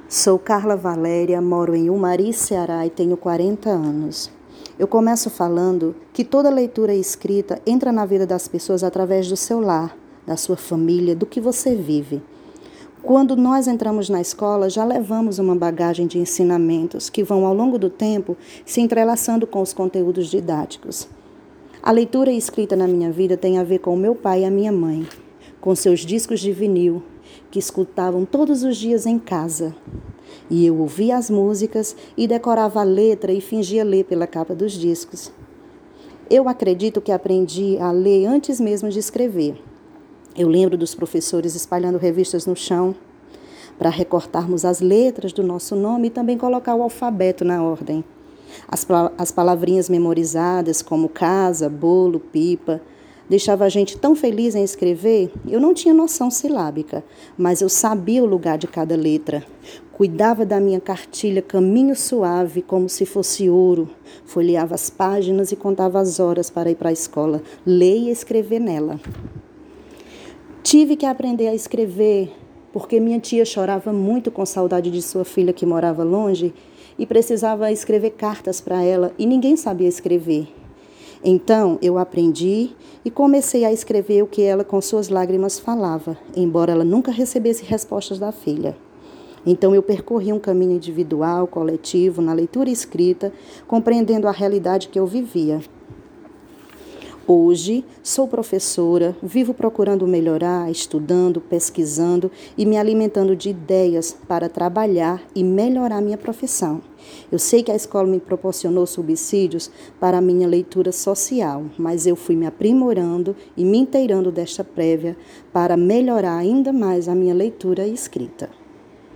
Sou Carla Valéria, moro em Umari, Ceará e tenho 40 anos. Eu começo falando que toda leitura escrita entra na vida das pessoas através do seu lar, da sua família, do que você vive. Quando nós entramos na escola, já levamos uma bagagem de ensinamentos que vão, ao longo do tempo, se entrelaçando com os conteúdos didáticos. A leitura escrita na minha vida tem a ver com o meu pai e a minha mãe, com seus discos de vinil, que escutavam todos os dias em casa. E eu ouvia as músicas e decorava a letra e fingia ler pela capa dos discos. Eu acredito que aprendi a ler antes mesmo de escrever. Eu lembro dos professores espalhando revistas no chão para recortarmos as letras do nosso nome e também colocar o alfabeto na ordem. As palavrinhas memorizadas, como casa, bolo, pipa, deixava a gente tão feliz em escrever. Eu não tinha noção silábica, mas eu sabia o lugar de cada letra. Cuidava da minha cartilha caminho suave, como se fosse ouro. Folheava as páginas e contava as horas para ir para a escola, ler e escrever nela. Tive que aprender a escrever, porque minha tia chorava muito com saudade de sua filha que morava longe e precisava escrever cartas para ela e ninguém sabia escrever. Então, eu aprendi e comecei a escrever o que ela com suas lágrimas falava, embora ela nunca recebesse respostas da filha. Então, eu percorri um caminho individual, coletivo, na leitura escrita, compreendendo a realidade que eu vivia. Hoje, sou professora, vivo procurando melhorar, estudando, pesquisando e me alimentando de ideias para trabalhar e melhorar minha profissão. Eu sei que a escola me proporcionou subsídios para a minha leitura social, mas eu fui me aprimorando e me inteirando desta prévia para melhorar ainda mais a minha leitura escrita.